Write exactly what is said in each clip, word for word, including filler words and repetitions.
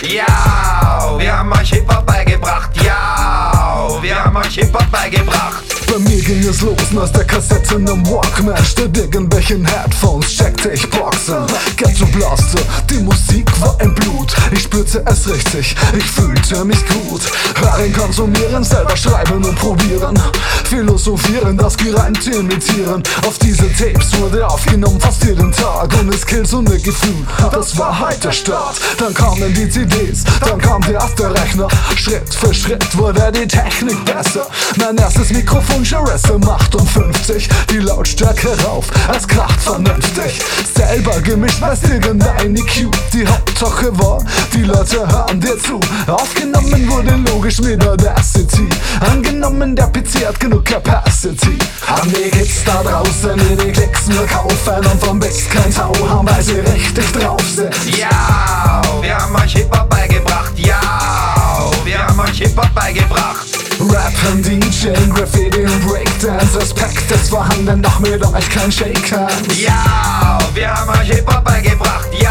Ja, wir haben euch Hip-Hop beigebracht. Ja, wir haben euch Hip-Hop beigebracht. Bei mir ging es los aus der Kassette in einem Walkman. Statt irgendwelchen Headphones checkte ich Boxen. Ghetto Blaster, die Musik war im Blut. Ich spürte es richtig, ich fühlte mich gut. Hören, konsumieren, selber schreiben und probieren. Philosophieren, das Gereimte imitieren. Auf diese Tapes wurde aufgenommen fast jeden Tag. Und es killt so ne Gefühl, das war halt der Start. Dann kamen die C Ds, dann kam der erste Rechner. Schritt für Schritt wurde die Technik besser. Mein erstes Mikrofon Jaresse um achtundfünfzig, die Lautstärke rauf, es kracht vernünftig. Selber gemischt, weiß irgendein E Q. Die Hauptsache war, die Leute hören dir zu. Aufgenommen wurde logisch mit Audacity. Angenommen, der P C hat genug Capacity. An die Kids da draußen, die die Klicks nur kaufen und vom Biss kein Tau haben, weil sie richtig drauf sind. Ja, wir haben euch Hip-Hop beigebracht. Ja, wir haben euch Hip-Hop beigebracht. Rappen, DJing, Graffiti und Breakdance. Respekt ist vorhanden, doch mit euch kein Shaken. Ja, wir haben euch Hip-Hop beigebracht. Ja,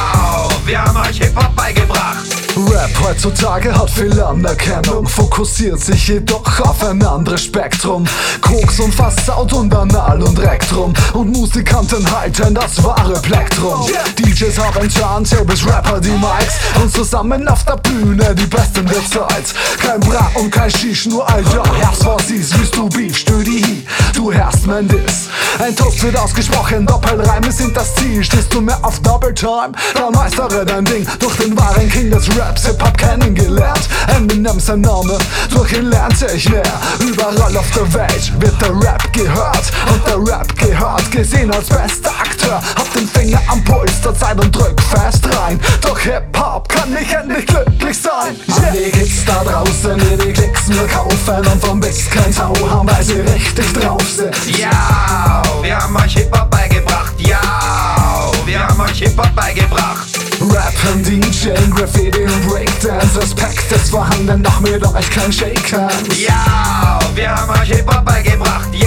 wir haben euch Hip-Hop beigebracht. Rap heutzutage hat viel Anerkennung, fokussiert sich jedoch auf ein anderes Spektrum. Koks und Fastsound und Anal und Rektrum. Und Musikanten halten das wahre Plektrum. D Js haben Turntables, Rapper die Mics. Und zusammen auf der Bühne die Besten der Zeit. Kein Bra und kein Shish, nur Alter. Herz was siehst, willst du Beef, stell die hi. Du hörst mein Diss. Ein Toast wird ausgesprochen, Doppelreime sind das Ziel. Stehst du mehr auf Double Time, dann meistere dein Ding. Durch den wahren King des Raps, Hip-Hop kennengelernt. Eminem sein Name, durch ihn lernte ich mehr. Überall auf der Welt wird der Rap gehört. Und der Rap gehört, gesehen als bester Akteur. Hab den Finger am Puls der Zeit und drück fest rein. Doch Hip-Hop kann nicht endlich glücklich sein. An die Kids da draußen, die die Klicks nur kaufen und vom Biss kein Tau haben, weil sie richtig drauf sind. Ja, wir haben euch Hip-Hop beigebracht. Ja, wir haben euch Hip-Hop beigebracht. Rappen, DJing, Graffiti und Breakdance. Respekt ist vorhanden, doch mit euch kein Shaken. Ja, wir haben euch Hip-Hop beigebracht.